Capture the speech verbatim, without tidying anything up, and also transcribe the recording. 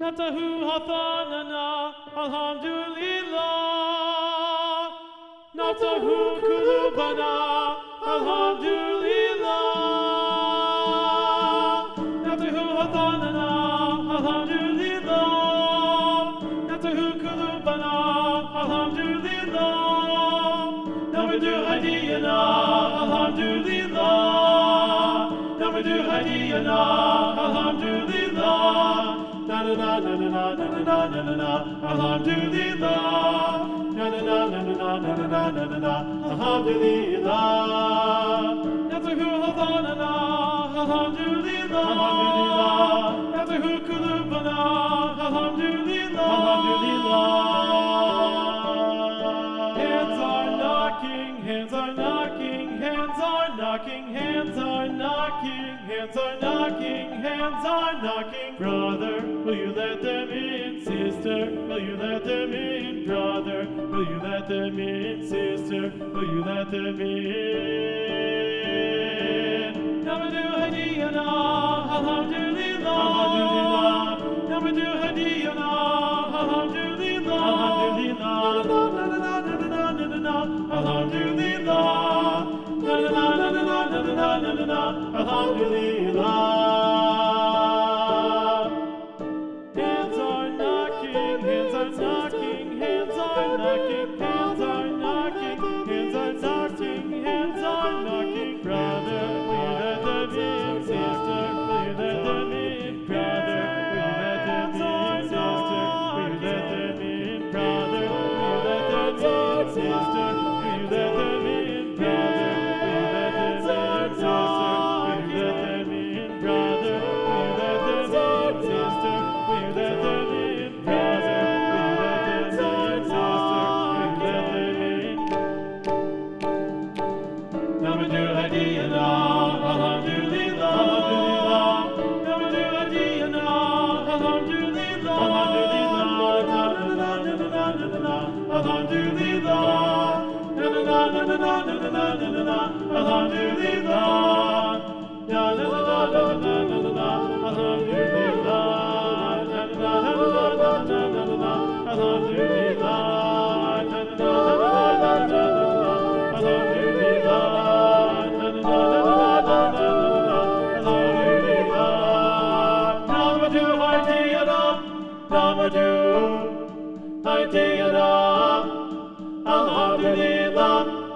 Natahu hathanana, alhamdulillah. Natahu kulubana, alhamdulillah. Natahu hathanana, alhamdulillah. Natahu kulubana, alhamdulillah. Namadu hadiyana, alhamdulillah. Namadu hadiyana, alhamdulillah. Na na na na na na na na na na na, alhamdulillah. Na na na na na na na na na na na, alhamdulillah. Natahu hathanana, alhamdulillah. Alhamdulillah. Natahu kulubana, alhamdulillah. Alhamdulillah. Hands are knocking, hands are knocking, hands are knocking, hands are knocking, hands are knocking, hands are knocking. Brother, will you let them in? Sister, will you let them in? Brother, will you let them in? Sister, will you let them in? Namadu hadiyana, alhamdulillah. Alhamdulillah. Namadu hadiyana, alhamdulillah. Alhamdulillah. Alhamdulillah. Na na na na na na na na na na na. Alhamdulillah. Hands are knocking, hands are knocking, hands are knocking, hands are knocking, hands are knocking, hands are knocking. Brother, will you let them in? Sister, will you let them in? Brother, will you let them in? Sister, will you let them in? Brother, will you let them in? Sister, will you let them in? Brother, will you let them in? Sister, will you let them in? Brother, will you let them in? Sister, will you let them in? Brother, will you let them in? Sister, will you let them in? Namadu hadiyana, alhamdulillah. Namadu hadiyana, alhamdulillah. Alhamdulillah. Na na na na na na na na na na na. Alhamdulillah. Na na na na na na na na na. Alhamdulillah. Na na na na na na na na na. Alhamdulillah. Na na na na na na na na na. Alhamdulillah. Na na na na na na na na. Alhamdulillah. Namadu hadiyana, namadu hadiyana, alhamdulillah.